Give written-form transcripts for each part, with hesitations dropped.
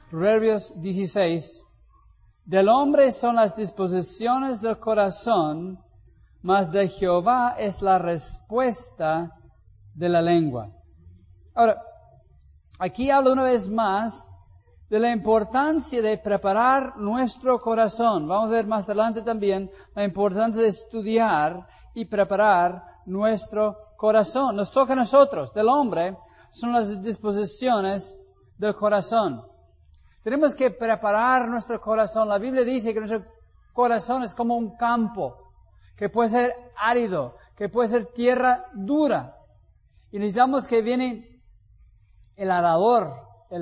Proverbios 16. Del hombre son las disposiciones del corazón, mas de Jehová es la respuesta de la lengua. Ahora, aquí hablo una vez más de la importancia de preparar nuestro corazón. Vamos a ver más adelante también la importancia de estudiar y preparar nuestro corazón. Nos toca a nosotros, del hombre, son las disposiciones del corazón. Tenemos que preparar nuestro corazón. La Biblia dice que nuestro corazón es como un campo, que puede ser árido, que puede ser tierra dura. Y necesitamos que viene el arador, el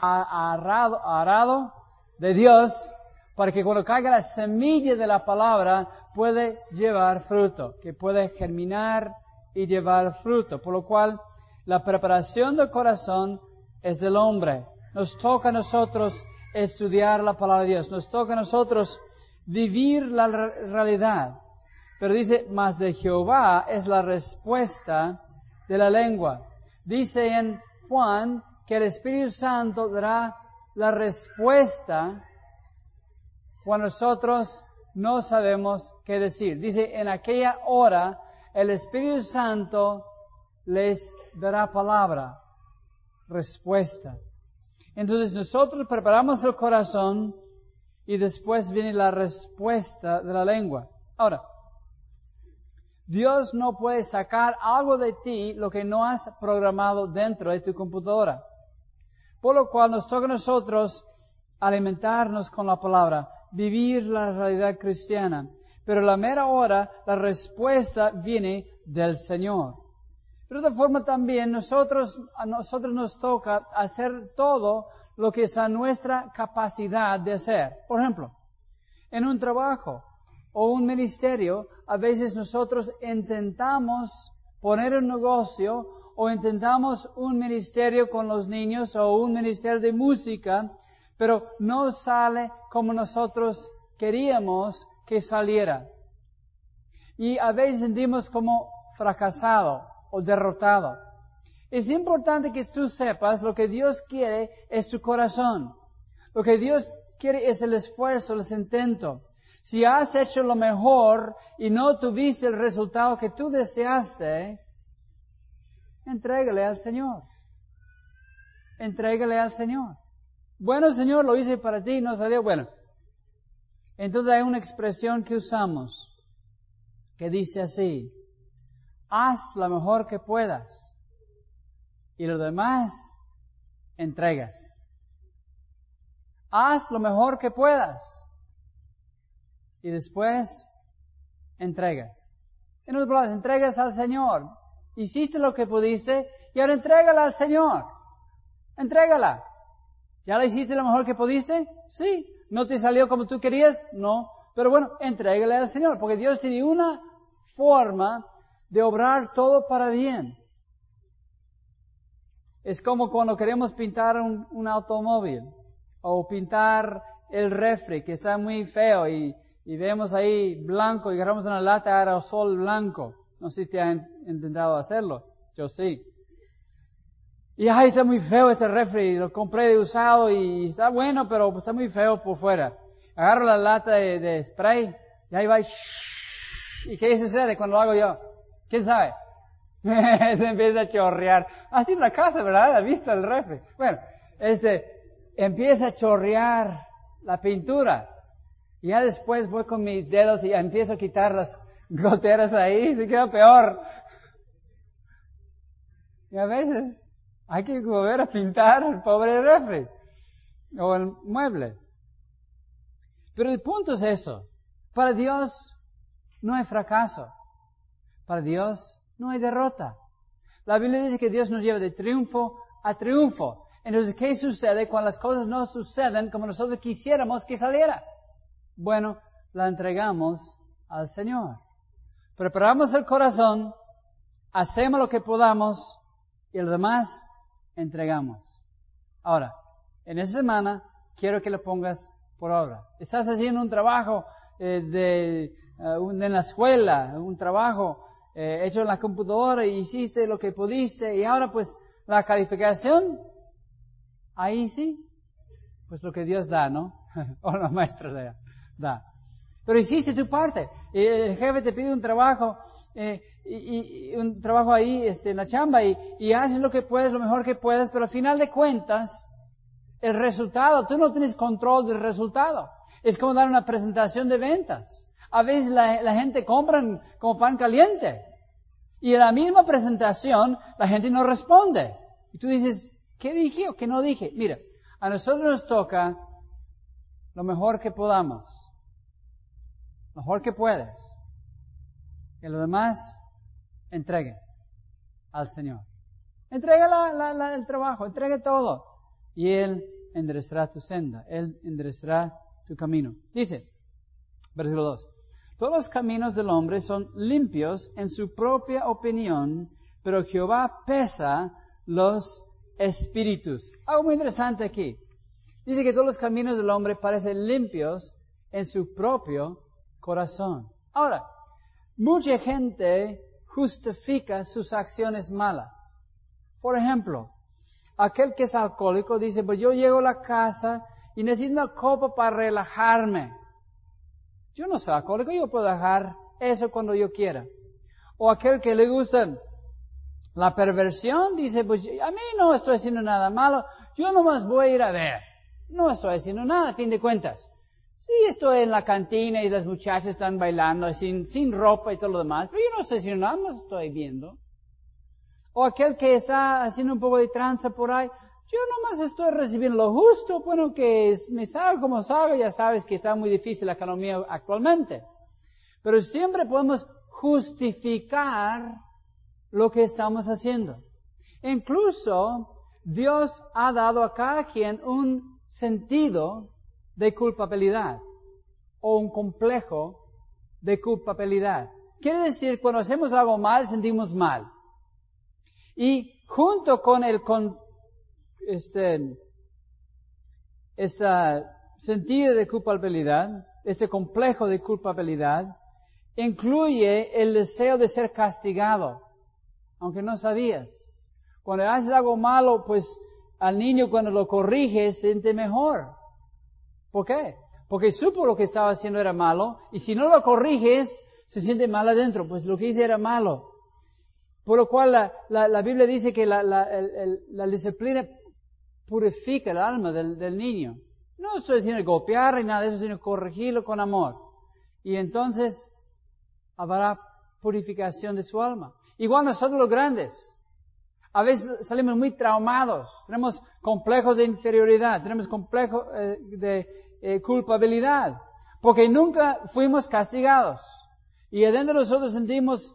arado de Dios, para que cuando caiga la semilla de la palabra puede llevar fruto, que puede germinar y llevar fruto. Por lo cual, la preparación del corazón es del hombre. Nos toca a nosotros estudiar la palabra de Dios. Nos toca a nosotros vivir la realidad. Pero dice, mas de Jehová es la respuesta de la lengua. Dice en Juan que el Espíritu Santo dará la respuesta cuando nosotros no sabemos qué decir. Dice, en aquella hora el Espíritu Santo les dará palabra, respuesta. Entonces nosotros preparamos el corazón y después viene la respuesta de la lengua. Ahora, Dios no puede sacar algo de ti lo que no has programado dentro de tu computadora. Por lo cual nos toca a nosotros alimentarnos con la palabra, vivir la realidad cristiana. Pero a la mera hora, la respuesta viene del Señor. Pero de otra forma también, a nosotros nos toca hacer todo lo que es a nuestra capacidad de hacer. Por ejemplo, en un trabajo o un ministerio, a veces nosotros intentamos poner un negocio o intentamos un ministerio con los niños o un ministerio de música, pero no sale como nosotros queríamos que saliera. Y a veces sentimos como fracasado o derrotado. Es importante que tú sepas lo que Dios quiere es tu corazón. Lo que Dios quiere es el esfuerzo, el intento. Si has hecho lo mejor y no tuviste el resultado que tú deseaste, entrégale al Señor. Entrégale al Señor. Bueno, Señor, lo hice para ti y no salió bueno. Entonces hay una expresión que usamos que dice así: haz lo mejor que puedas y lo demás entregas. Haz lo mejor que puedas y después entregas. En otras palabras, entregas al Señor. Hiciste lo que pudiste y ahora entrégala al Señor. Entrégala. ¿Ya la hiciste lo mejor que pudiste? Sí. ¿No te salió como tú querías? No. Pero bueno, entrégale al Señor, porque Dios tiene una forma de obrar todo para bien. Es como cuando queremos pintar un automóvil o pintar el refri que está muy feo y vemos ahí blanco y agarramos una lata de aerosol blanco. No sé si te han intentado hacerlo. Yo sí. Y ay, está muy feo ese refri, lo compré de usado y está bueno, pero está muy feo por fuera. Agarro la lata de spray y ahí va ¿y qué sucede cuando lo hago yo? ¿Quién sabe? Se empieza a chorrear. Así es la casa, ¿verdad? La vista del refri. Bueno, empieza a chorrear la pintura. Y ya después voy con mis dedos y empiezo a quitar las goteras ahí, se queda peor. Y a veces hay que volver a pintar el pobre refri o el mueble. Pero el punto es eso. Para Dios no hay fracaso. Para Dios no hay derrota. La Biblia dice que Dios nos lleva de triunfo a triunfo. Entonces, ¿qué sucede cuando las cosas no suceden como nosotros quisiéramos que saliera? Bueno, la entregamos al Señor. Preparamos el corazón, hacemos lo que podamos y lo demás entregamos. Ahora, en esa semana quiero que lo pongas por obra. Estás haciendo un trabajo en la escuela, un trabajo hecho en la computadora y hiciste lo que pudiste y ahora pues la calificación, ahí sí, pues lo que Dios da, ¿no? O la maestra da. Pero hiciste tu parte. El jefe te pide un trabajo, y un trabajo ahí, en la chamba, y haces lo que puedes, lo mejor que puedes, pero al final de cuentas, el resultado, tú no tienes control del resultado. Es como dar una presentación de ventas. A veces la gente compra como pan caliente. Y en la misma presentación, la gente no responde. Y tú dices, ¿qué dije o qué no dije? Mira, a nosotros nos toca lo mejor que podamos. Lo mejor que puedes. Y lo demás, entregues al Señor. Entrega el trabajo, entrega todo. Y Él enderezará tu senda. Él enderezará tu camino. Dice, versículo 2. Todos los caminos del hombre son limpios en su propia opinión, pero Jehová pesa los espíritus. Algo muy interesante aquí. Dice que todos los caminos del hombre parecen limpios en su propio corazón. Ahora, mucha gente justifica sus acciones malas. Por ejemplo, aquel que es alcohólico dice, pues yo llego a la casa y necesito una copa para relajarme. Yo no soy alcohólico, yo puedo dejar eso cuando yo quiera. O aquel que le gusta la perversión dice, pues a mí no estoy haciendo nada malo, yo nomás voy a ir a ver. No estoy haciendo nada, a fin de cuentas. Sí, estoy en la cantina y las muchachas están bailando sin ropa y todo lo demás, pero yo no estoy haciendo nada, más estoy viendo. O aquel que está haciendo un poco de tranza por ahí, yo nomás estoy recibiendo lo justo, bueno, que me salga como salga, ya sabes que está muy difícil la economía actualmente. Pero siempre podemos justificar lo que estamos haciendo. Incluso Dios ha dado a cada quien un sentido de culpabilidad o un complejo de culpabilidad. Quiere decir, cuando hacemos algo mal, sentimos mal. Y junto con este sentido de culpabilidad, este complejo de culpabilidad, incluye el deseo de ser castigado, aunque no sabías. Cuando haces algo malo, pues al niño cuando lo corriges se siente mejor. ¿Por qué? Porque supo lo que estaba haciendo era malo, y si no lo corriges, se siente mal adentro, pues lo que hice era malo. Por lo cual la Biblia dice que la disciplina purifica el alma del niño. No estoy diciendo golpear y nada de eso, sino corregirlo con amor. Y entonces habrá purificación de su alma. Igual nosotros los grandes. A veces salimos muy traumados. Tenemos complejos de inferioridad. Tenemos complejos de culpabilidad. Porque nunca fuimos castigados. Y adentro de nosotros sentimos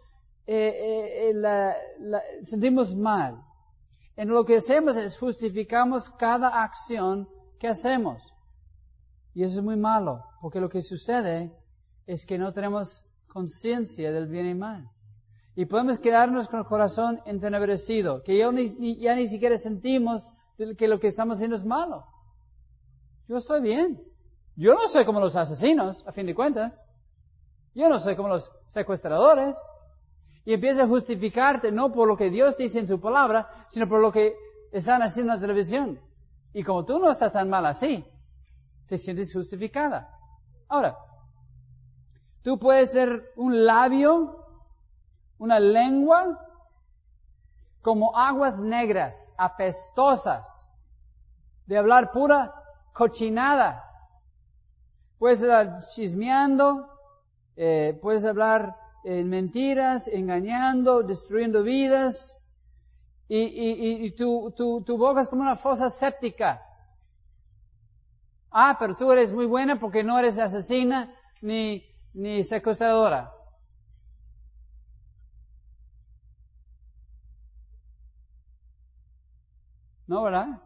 mal. En lo que hacemos es justificamos cada acción que hacemos. Y eso es muy malo, porque lo que sucede es que no tenemos conciencia del bien y mal. Y podemos quedarnos con el corazón entenebrecido, que ya ni siquiera sentimos que lo que estamos haciendo es malo. Yo estoy bien. Yo no soy como los asesinos, a fin de cuentas. Yo no soy como los secuestradores. Y empieza a justificarte no por lo que Dios dice en su palabra, sino por lo que están haciendo en la televisión. Y como tú no estás tan mal así, te sientes justificada. Ahora, tú puedes ser un labio, una lengua, como aguas negras, apestosas, de hablar pura cochinada. Puedes estar chismeando, puedes hablar mentiras, engañando, destruyendo vidas, y tu boca es como una fosa séptica. Ah, pero tú eres muy buena porque no eres asesina ni secuestradora. ¿No, verdad?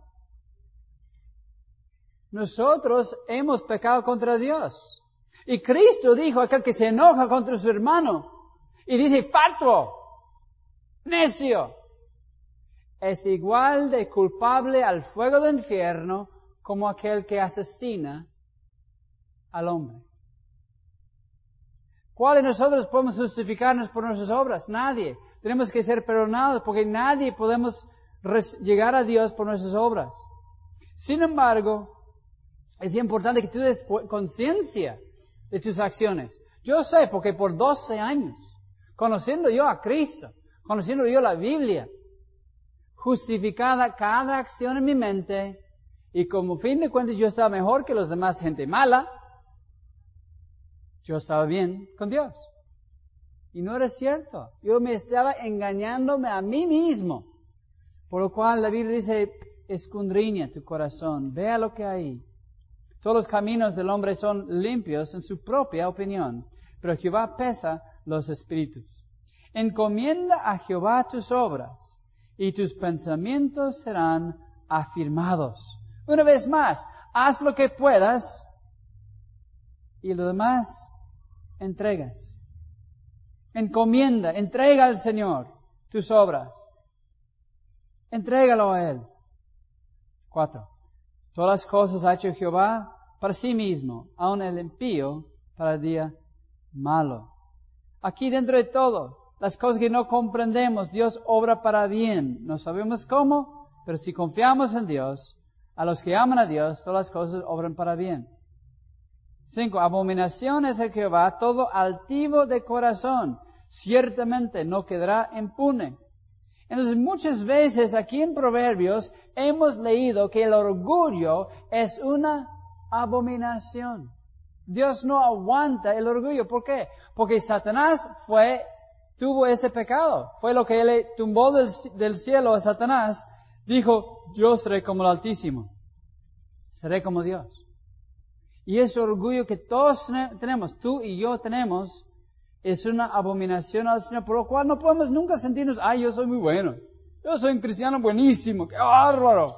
Nosotros hemos pecado contra Dios. Y Cristo dijo a aquel que se enoja contra su hermano y dice, fatuo, necio, es igual de culpable al fuego del infierno como aquel que asesina al hombre. ¿Cuál de nosotros podemos justificarnos por nuestras obras? Nadie. Tenemos que ser perdonados porque nadie podemos llegar a Dios por nuestras obras. Sin embargo, Es importante que tú des conciencia de tus acciones. Yo sé, porque por 12 años, conociendo yo a Cristo, conociendo yo la Biblia, justificada cada acción en mi mente, y como fin de cuentas yo estaba mejor que los demás, gente mala, yo estaba bien con Dios. Y no era cierto. Yo me estaba engañándome a mí mismo. Por lo cual la Biblia dice, escudriña tu corazón, vea lo que hay. Todos los caminos del hombre son limpios en su propia opinión, pero Jehová pesa los espíritus. Encomienda a Jehová tus obras, y tus pensamientos serán afirmados. Una vez más, haz lo que puedas, y lo demás entregas. Encomienda, entrega al Señor tus obras. Entrégalo a Él. 4. Todas las cosas ha hecho Jehová para sí mismo, aun el impío para el día malo. Aquí dentro de todo, las cosas que no comprendemos, Dios obra para bien. No sabemos cómo, pero si confiamos en Dios, a los que aman a Dios, todas las cosas obran para bien. 5. Abominación es el Jehová, todo altivo de corazón, ciertamente no quedará impune. Entonces, muchas veces aquí en Proverbios hemos leído que el orgullo es una abominación. Dios no aguanta el orgullo. ¿Por qué? Porque Satanás tuvo ese pecado. Fue lo que él tumbó del cielo a Satanás. Dijo, yo seré como el Altísimo. Seré como Dios. Y ese orgullo que todos tenemos, tú y yo tenemos, es una abominación al Señor, por lo cual no podemos nunca sentirnos, ay, yo soy muy bueno. Yo soy un cristiano buenísimo, qué bárbaro.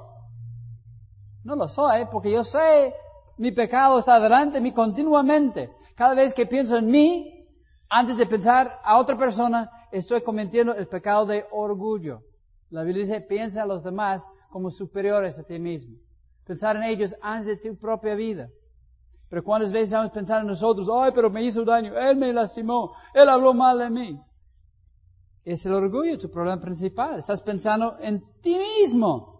No lo soy, porque yo sé, mi pecado está delante de mí continuamente. Cada vez que pienso en mí, antes de pensar a otra persona, estoy cometiendo el pecado de orgullo. La Biblia dice, piensa a los demás como superiores a ti mismo. Pensar en ellos antes de tu propia vida. Pero cuántas veces vamos a pensar en nosotros, ay, pero me hizo daño, él me lastimó, él habló mal de mí. Es el orgullo tu problema principal. Estás pensando en ti mismo.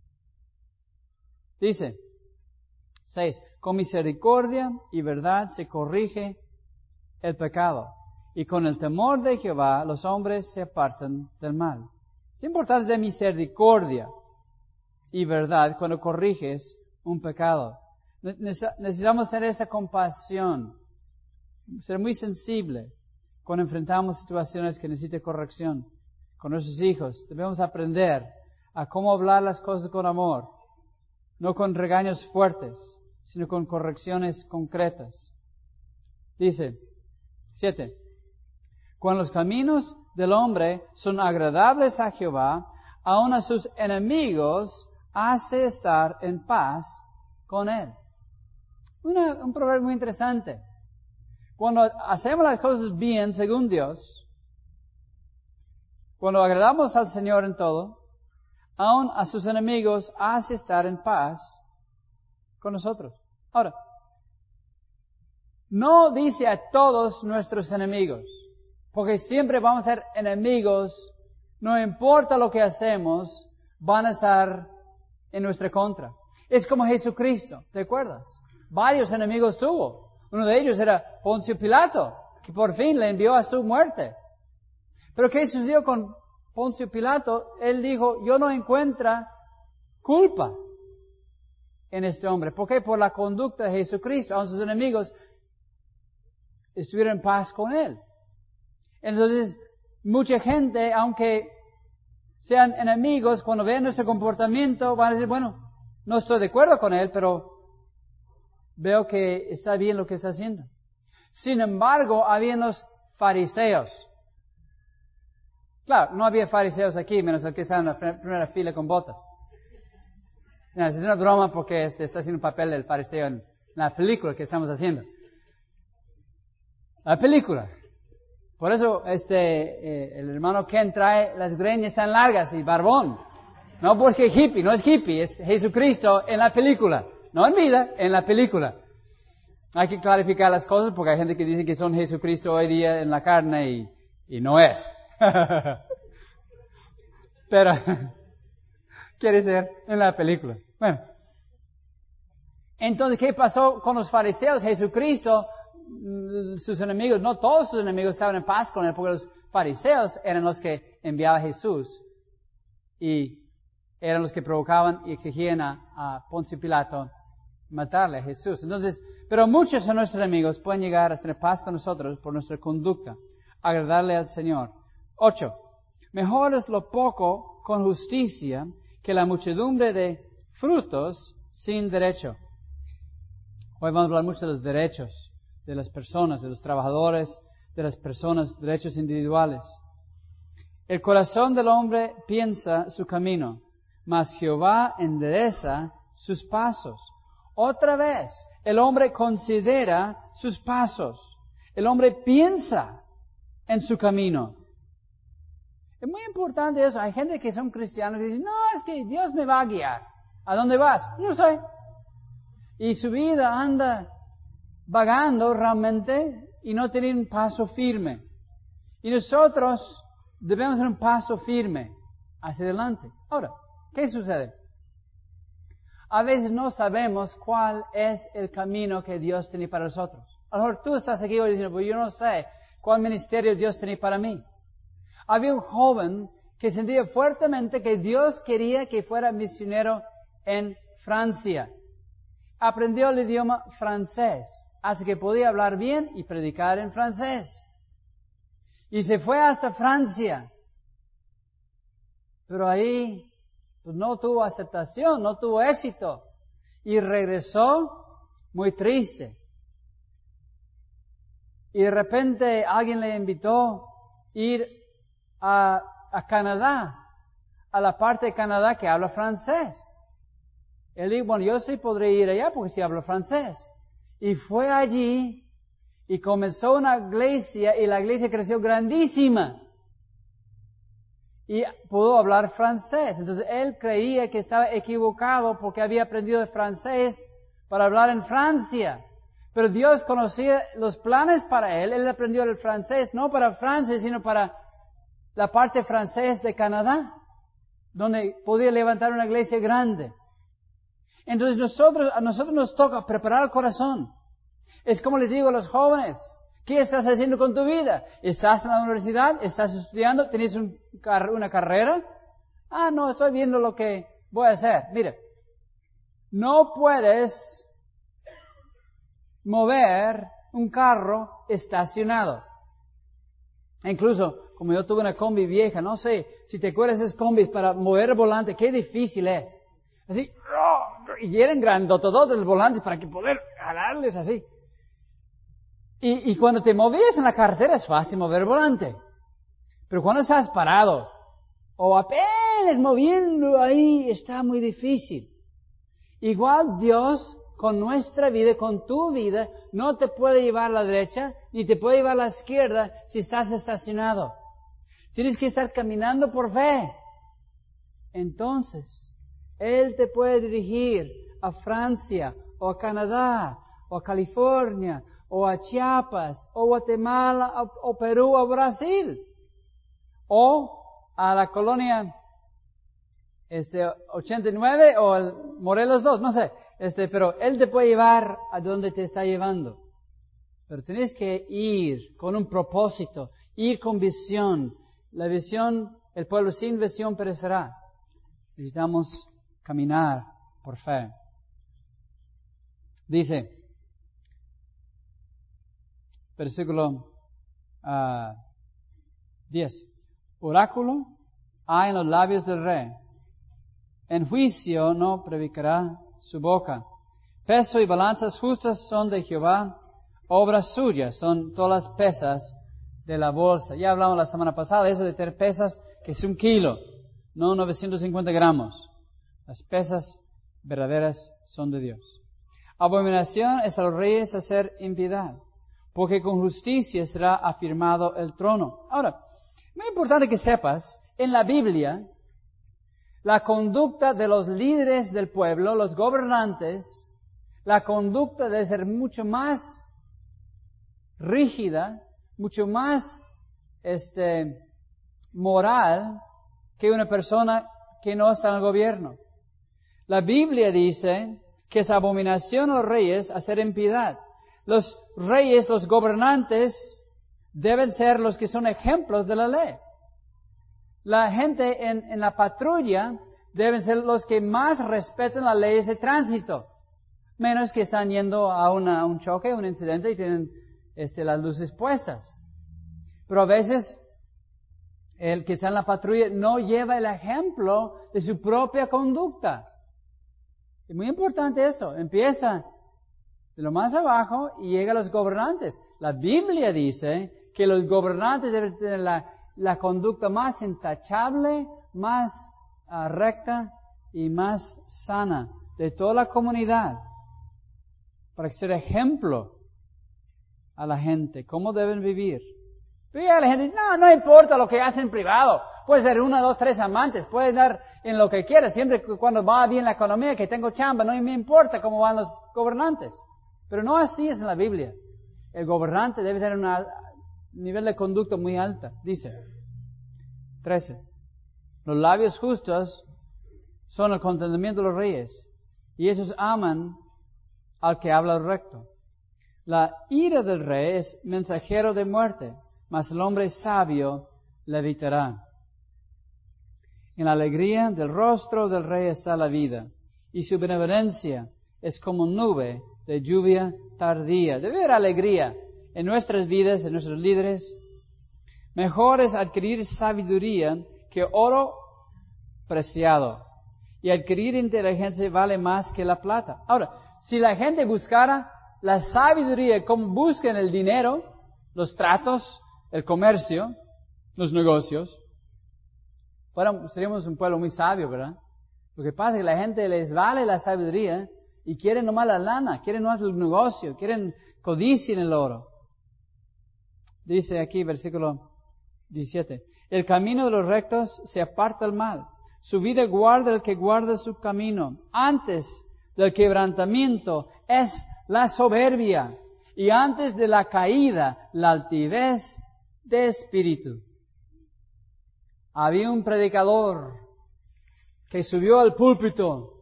Dice, 6. Con misericordia y verdad se corrige el pecado, y con el temor de Jehová los hombres se apartan del mal. Es importante de misericordia y verdad cuando corriges un pecado. Necesitamos tener esa compasión, ser muy sensible cuando enfrentamos situaciones que necesitan corrección. Con nuestros hijos debemos aprender a cómo hablar las cosas con amor, no con regaños fuertes, sino con correcciones concretas. Dice, 7. Cuando los caminos del hombre son agradables a Jehová, aun a sus enemigos hace estar en paz con él. Un proverbio muy interesante. Cuando hacemos las cosas bien según Dios, cuando agradamos al Señor en todo, aun a sus enemigos hace estar en paz con nosotros. Ahora, no dice a todos nuestros enemigos, porque siempre vamos a ser enemigos, no importa lo que hacemos, van a estar en nuestra contra. Es como Jesucristo, ¿te acuerdas? Varios enemigos tuvo. Uno de ellos era Poncio Pilato, que por fin le envió a su muerte. Pero ¿qué sucedió con Poncio Pilato? Él dijo, yo no encuentro culpa en este hombre. ¿Por qué? Por la conducta de Jesucristo. Aun sus enemigos estuvieron en paz con él. Entonces, mucha gente, aunque sean enemigos, cuando vean nuestro comportamiento, van a decir, bueno, no estoy de acuerdo con él, pero veo que está bien lo que está haciendo. Sin embargo, había los fariseos. Claro, no había fariseos aquí, menos el que está en la primera fila con botas. No, es una broma porque está haciendo un papel del fariseo en la película que estamos haciendo. La película. Por eso, el hermano Ken trae las greñas tan largas y barbón. No porque hippie, no es hippie, es Jesucristo en la película. No en vida, en la película. Hay que clarificar las cosas porque hay gente que dice que son Jesucristo hoy día en la carne y no es. Pero quiere ser en la película. Bueno. Entonces, ¿qué pasó con los fariseos? Jesucristo, sus enemigos, no todos sus enemigos estaban en paz con él, porque los fariseos eran los que enviaba a Jesús y eran los que provocaban y exigían a Poncio Pilato matarle a Jesús. Entonces, pero muchos de nuestros enemigos pueden llegar a tener paz con nosotros por nuestra conducta, agradarle al Señor. 8. Mejor es lo poco con justicia que la muchedumbre de frutos sin derecho. Hoy vamos a hablar mucho de los derechos de las personas, de los trabajadores, de las personas, derechos individuales. El corazón del hombre piensa su camino, mas Jehová endereza sus pasos. Otra vez, el hombre considera sus pasos. El hombre piensa en su camino. Es muy importante eso. Hay gente que son cristianos y dicen, no, es que Dios me va a guiar. ¿A dónde vas? No sé. Y su vida anda vagando realmente y no tener un paso firme. Y nosotros debemos hacer un paso firme hacia adelante. Ahora, ¿qué sucede? A veces no sabemos cuál es el camino que Dios tiene para nosotros. A lo mejor tú estás aquí hoy diciendo, pues yo no sé cuál ministerio Dios tiene para mí. Había un joven que sentía fuertemente que Dios quería que fuera misionero en Francia. Aprendió el idioma francés, así que podía hablar bien y predicar en francés. Y se fue hasta Francia. Pero ahí pues no tuvo aceptación, no tuvo éxito. Y regresó muy triste. Y de repente alguien le invitó a ir a Canadá, a la parte de Canadá que habla francés. Él dijo, bueno, yo sí podré ir allá porque sí hablo francés. Y fue allí y comenzó una iglesia y la iglesia creció grandísima. Y pudo hablar francés. Entonces él creía que estaba equivocado porque había aprendido el francés para hablar en Francia. Pero Dios conocía los planes para él. Él aprendió el francés no para Francia, sino para la parte francés de Canadá, donde podía levantar una iglesia grande. Entonces a nosotros nos toca preparar el corazón. Es como les digo a los jóvenes, ¿qué estás haciendo con tu vida? ¿Estás en la universidad? ¿Estás estudiando? ¿Tienes una carrera? Ah, no, estoy viendo lo que voy a hacer. Mira, no puedes mover un carro estacionado. Incluso, como yo tuve una combi vieja, no sé si te acuerdas de esas combis para mover el volante, qué difícil es. Así, y eran grandotodos los volantes para que poder jalarles así. Y cuando te movías en la carretera es fácil mover el volante. Pero cuando estás parado, o apenas moviendo ahí, está muy difícil. Igual Dios, con nuestra vida, con tu vida, no te puede llevar a la derecha, ni te puede llevar a la izquierda si estás estacionado. Tienes que estar caminando por fe. Entonces, Él te puede dirigir a Francia, o a Canadá, o a California, o a Chiapas, o Guatemala, o Perú, o Brasil, o a la colonia 89, o el Morelos 2, no sé, pero Él te puede llevar a donde te está llevando. Pero tienes que ir con un propósito, ir con visión. La visión, el pueblo sin visión perecerá. Necesitamos caminar por fe. Dice, versículo 10. Oráculo hay en los labios del rey. En juicio no predicará su boca. Peso y balanzas justas son de Jehová. Obras suyas son todas las pesas de la bolsa. Ya hablamos la semana pasada de eso de tener pesas que es 1 kilo, no 950 gramos. Las pesas verdaderas son de Dios. Abominación es a los reyes hacer impiedad, porque con justicia será afirmado el trono. Ahora, muy importante que sepas, en la Biblia, la conducta de los líderes del pueblo, los gobernantes, la conducta debe ser mucho más rígida, mucho más moral que una persona que no está en el gobierno. La Biblia dice que es abominación a los reyes hacer impiedad. Los reyes, los gobernantes, deben ser los que son ejemplos de la ley. La gente en la patrulla deben ser los que más respetan las leyes de tránsito. Menos que están yendo a un choque, un incidente y tienen las luces puestas. Pero a veces el que está en la patrulla no lleva el ejemplo de su propia conducta. Es muy importante eso. Empieza de lo más abajo y llega a los gobernantes. La Biblia dice que los gobernantes deben tener la conducta más intachable, más recta y más sana de toda la comunidad, para que sea ejemplo a la gente, cómo deben vivir. Pero ya la gente dice, no importa lo que hacen en privado, puede ser 1, 2, 3 amantes, puede dar en lo que quiera, siempre cuando va bien la economía, que tengo chamba, no me importa cómo van los gobernantes. Pero no así es en la Biblia. El gobernante debe tener un nivel de conducta muy alta. Dice, 13, los labios justos son el contentamiento de los reyes, y ellos aman al que habla recto. La ira del rey es mensajero de muerte, mas el hombre sabio la evitará. En la alegría del rostro del rey está la vida, y su benevolencia es como nube de lluvia tardía. Debe haber alegría en nuestras vidas, en nuestros líderes. Mejor es adquirir sabiduría que oro preciado, y adquirir inteligencia vale más que la plata. Ahora, si la gente buscara la sabiduría como buscan el dinero, los tratos, el comercio, los negocios, seríamos un pueblo muy sabio, ¿verdad? Lo que pasa es que la gente les vale la sabiduría y quieren nomás la lana, quieren nomás el negocio, quieren codiciar el oro. Dice aquí, versículo 17, el camino de los rectos se aparta del mal, su vida guarda el que guarda su camino. Antes del quebrantamiento es la soberbia, y antes de la caída, la altivez de espíritu. Había un predicador que subió al púlpito,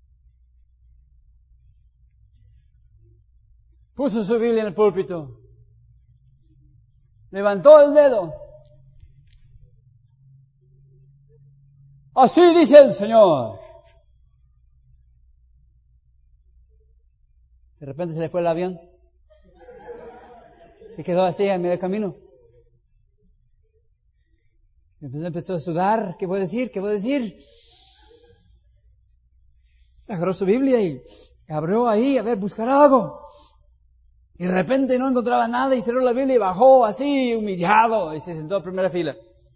puso su Biblia en el púlpito, levantó el dedo. Así dice el Señor. De repente se le fue el avión. Se quedó así en medio del camino. Empezó a sudar. ¿Qué voy a decir? ¿Qué voy a decir? Agarró su Biblia y abrió ahí a ver, buscar algo. Y de repente no encontraba nada y cerró la Biblia y bajó así, humillado, y se sentó en primera fila.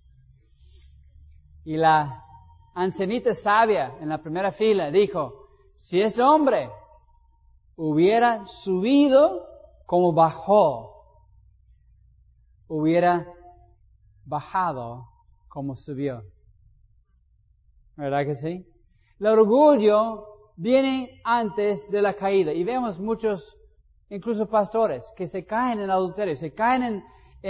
Y la ancianita sabia en la primera fila dijo, si ese hombre hubiera subido como bajó, hubiera bajado como subió. ¿Verdad que sí? El orgullo viene antes de la caída. Y vemos muchos, incluso pastores, que se caen en adulterio, se caen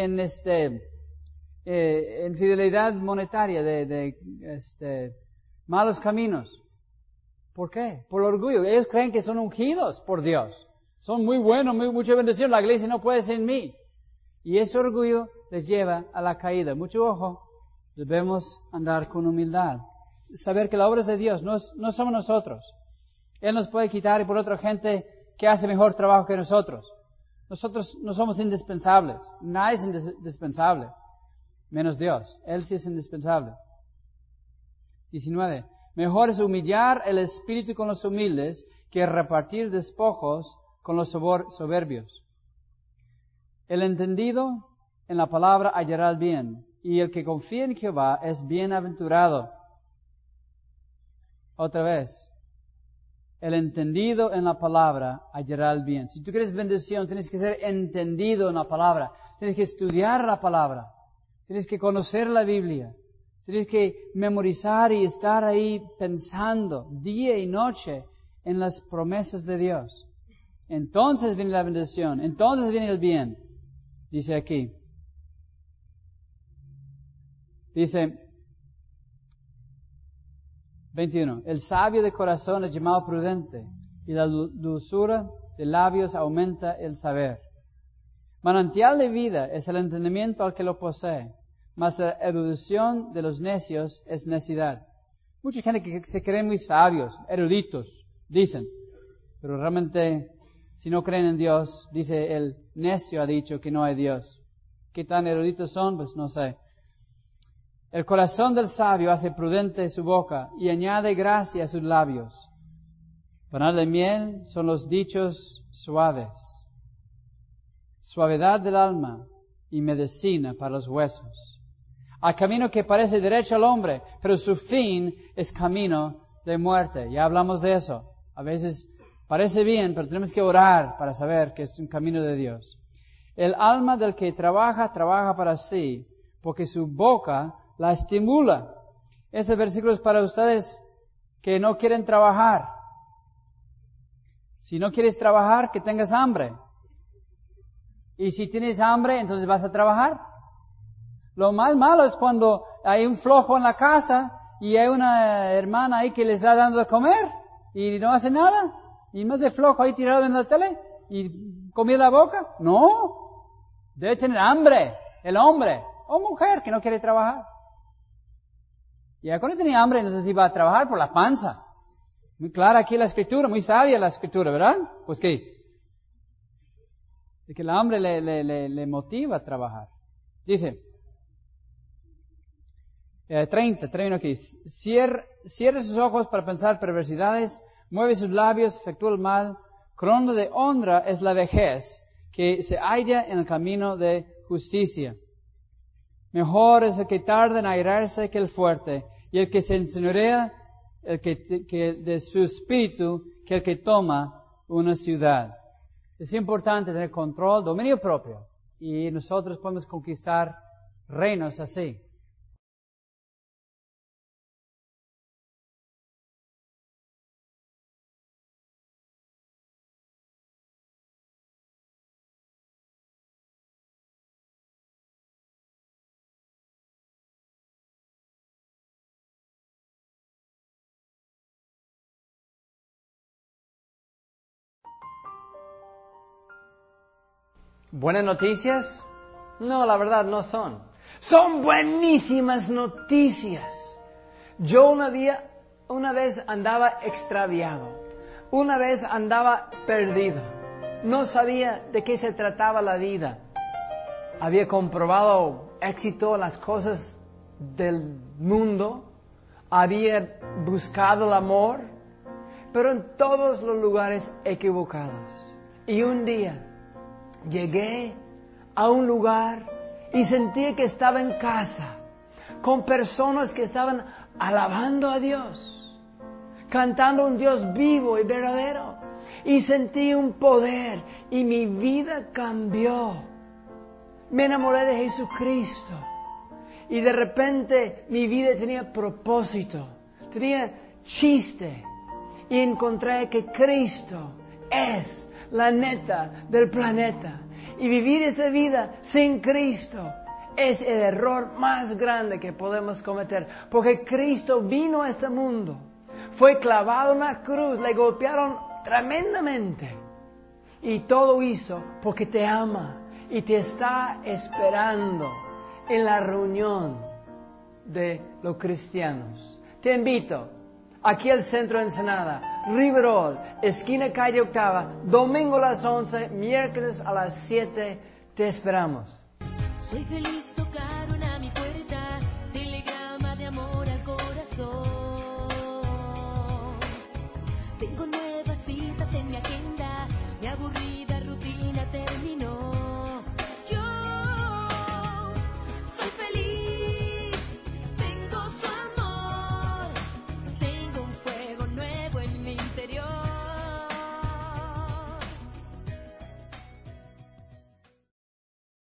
en fidelidad monetaria, de malos caminos. ¿Por qué? Por el orgullo. Ellos creen que son ungidos por Dios. Son muy buenos, mucha bendición. La iglesia no puede sin mí. Y ese orgullo les lleva a la caída. Mucho ojo. Debemos andar con humildad. Saber que la obra es de Dios, no somos nosotros. Él nos puede quitar y por otra gente que hace mejor trabajo que nosotros. Nosotros no somos indispensables. Nadie es indispensable. Menos Dios. Él sí es indispensable. 19. Mejor es humillar el espíritu con los humildes que repartir despojos con los soberbios. El entendido en la palabra hallará el bien, y el que confía en Jehová es bienaventurado. Otra vez. El entendido en la palabra hallará el bien. Si tú quieres bendición, tienes que ser entendido en la palabra. Tienes que estudiar la palabra. Tienes que conocer la Biblia. Tienes que memorizar y estar ahí pensando día y noche en las promesas de Dios. Entonces viene la bendición. Entonces viene el bien. Dice aquí. Dice 21. El sabio de corazón es llamado prudente, y la dulzura de labios aumenta el saber. Manantial de vida es el entendimiento al que lo posee, mas la erudición de los necios es necedad. Mucha gente que se creen muy sabios, eruditos, dicen, pero realmente, si no creen en Dios, dice el necio ha dicho que no hay Dios. ¿Qué tan eruditos son? Pues no sé. El corazón del sabio hace prudente su boca y añade gracia a sus labios. Panal de miel son los dichos suaves, suavidad del alma y medicina para los huesos. Hay camino que parece derecho al hombre, pero su fin es camino de muerte. Ya hablamos de eso. A veces parece bien, pero tenemos que orar para saber que es un camino de Dios. El alma del que trabaja, trabaja para sí, porque su boca la estimula. Este versículo es para ustedes que no quieren trabajar. Si no quieres trabajar, que tengas hambre. Y si tienes hambre, entonces vas a trabajar. Lo más malo es cuando hay un flojo en la casa y hay una hermana ahí que les está dando de comer y no hace nada. Y más de flojo ahí tirado en la tele y comida la boca. No. Debe tener hambre el hombre o mujer que no quiere trabajar. Y cuando tenía hambre, entonces iba a trabajar por la panza. Muy clara aquí la escritura, muy sabia la escritura, ¿verdad? Pues ¿qué? De que el hambre le motiva a trabajar. Dice, 30, termino aquí. Cierre sus ojos para pensar perversidades, mueve sus labios, efectúa el mal. Crono de honra es la vejez, que se halla en el camino de justicia. Mejor es el que tarda en airarse que el fuerte, y el que se enseñorea que de su espíritu que el que toma una ciudad. Es importante tener control, dominio propio, y nosotros podemos conquistar reinos así. ¿Buenas noticias? No, la verdad no son. Son buenísimas noticias. Yo una vez andaba extraviado. Una vez andaba perdido. No sabía de qué se trataba la vida. Había comprobado éxito en las cosas del mundo. Había buscado el amor, pero en todos los lugares equivocados. Y un día llegué a un lugar y sentí que estaba en casa, con personas que estaban alabando a Dios, cantando a un Dios vivo y verdadero. Y sentí un poder y mi vida cambió. Me enamoré de Jesucristo. Y de repente mi vida tenía propósito, tenía chiste. Y encontré que Cristo es la neta del planeta. Y vivir esa vida sin Cristo es el error más grande que podemos cometer. Porque Cristo vino a este mundo, fue clavado en la cruz, le golpearon tremendamente. Y todo hizo porque te ama y te está esperando en la reunión de los cristianos. Te invito aquí al centro de Ensenada, Riverol, esquina calle Octava, domingo a las 11, miércoles a las 7, te esperamos. Soy feliz, tocaron a mi puerta, telegrama de amor al corazón. Tengo nuevas citas en mi agenda, me aburrí